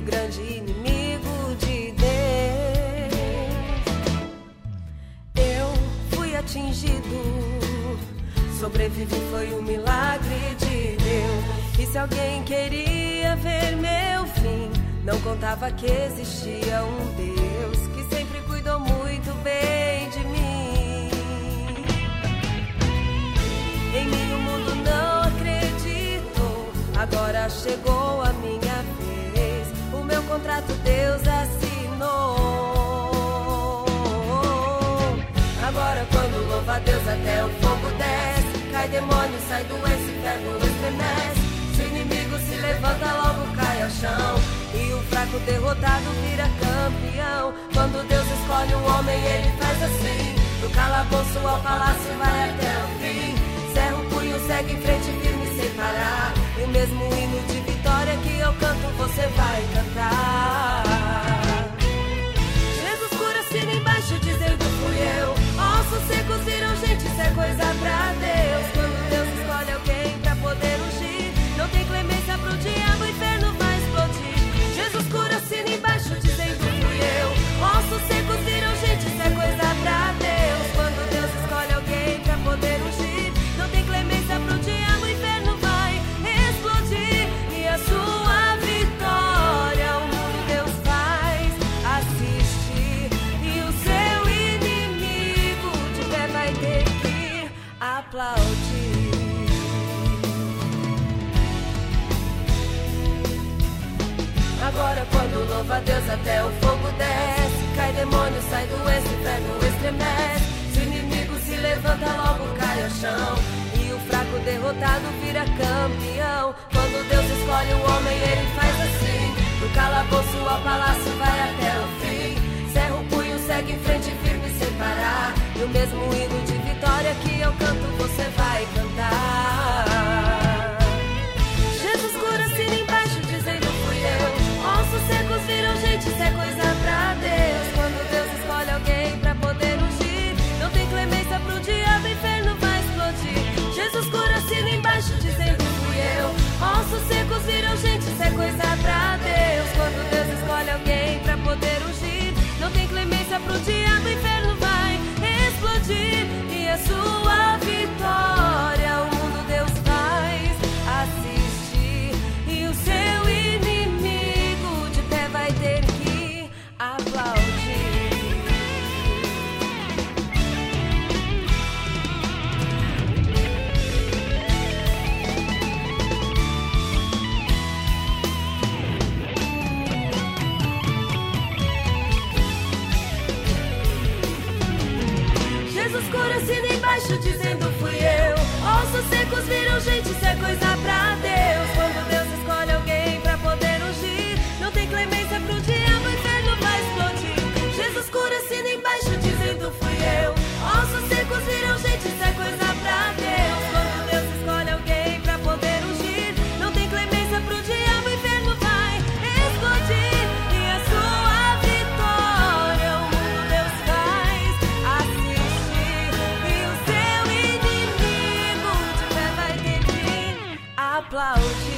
grande inimigo de Deus. Eu fui atingido, sobrevivi, foi um milagre de Deus. E se alguém queria ver meu fim, não contava que existia um Deus que sempre cuidou muito bem de mim. Em mim o mundo não acreditou, agora chegou a minha vez. O meu contrato Deus assinou. Agora quando louva a Deus até o fogo desce, cai demônio, sai doença, inferno estremece. Se o inimigo se levanta, logo cai ao chão, e o fraco derrotado vira campeão. Quando Deus escolhe um homem, ele faz assim: do calabouço ao palácio vai até o fim. Cerra o punho, segue em frente, firme sem parar. E o mesmo hino de vitória que eu canto, você vai cantar. Jesus cura, sino embaixo, dizendo fui eu. Ossos secos viram gente, isso é coisa pra Deus. Quando Deus escolhe alguém pra poder ungir, não tem clemência pro diabo, o inferno vai explodir. Jesus cura, sino embaixo, dizendo fui eu. Ossos secos viram gente, isso é coisa pra Deus. Quando Deus escolhe alguém pra poder ungir, não tem clemência pro diabo, o inferno vai explodir. E a sua vitória o mundo Deus faz assistir, e o seu inimigo de pé vai ter que aplaudir. Agora quando louva a Deus até o fogo desce, cai demônio, sai doença, inferno estremece. Se o inimigo se levanta, logo cai ao chão, e o fraco derrotado vira campeão. Quando Deus escolhe um homem, ele faz assim: do calabouço ao palácio vai até o fim. Cerra o punho, segue em frente, firme sem parar. E o mesmo hino de vitória que eu canto, você vai cantar. Jesus cura, sino embaixo, dizendo fui eu. Ossos secos viram gente, isso é coisa pra Deus. Quando Deus escolhe alguém pra poder ungir, não tem clemência pro diabo, o inferno vai explodir. Jesus cura, sino embaixo, dizendo fui eu. Ossos secos viram gente, isso é coisa pra Deus. Quando Deus escolhe alguém pra poder ungir, não tem clemência pro diabo, o inferno vai explodir. E a sua vitória o mundo Deus faz assistir, e o seu inimigo de pé vai ter que aplaudir. Jesus cura, sino embaixo, dizendo fui eu. Ossos secos viram gente, isso é coisa pra Deus. Quando Deus escolhe alguém pra poder ungir, não tem clemência pro diabo, o inferno vai explodir. Jesus cura, sino embaixo, dizendo fui eu. Ossos secos viram gente, isso é coisa pra Deus. Quando Deus escolhe alguém pra poder ungir, não tem clemência pro diabo, o inferno vai explodir. E a sua vitória o mundo Deus faz assistir, e o seu inimigo de pé vai ter que aplaudir.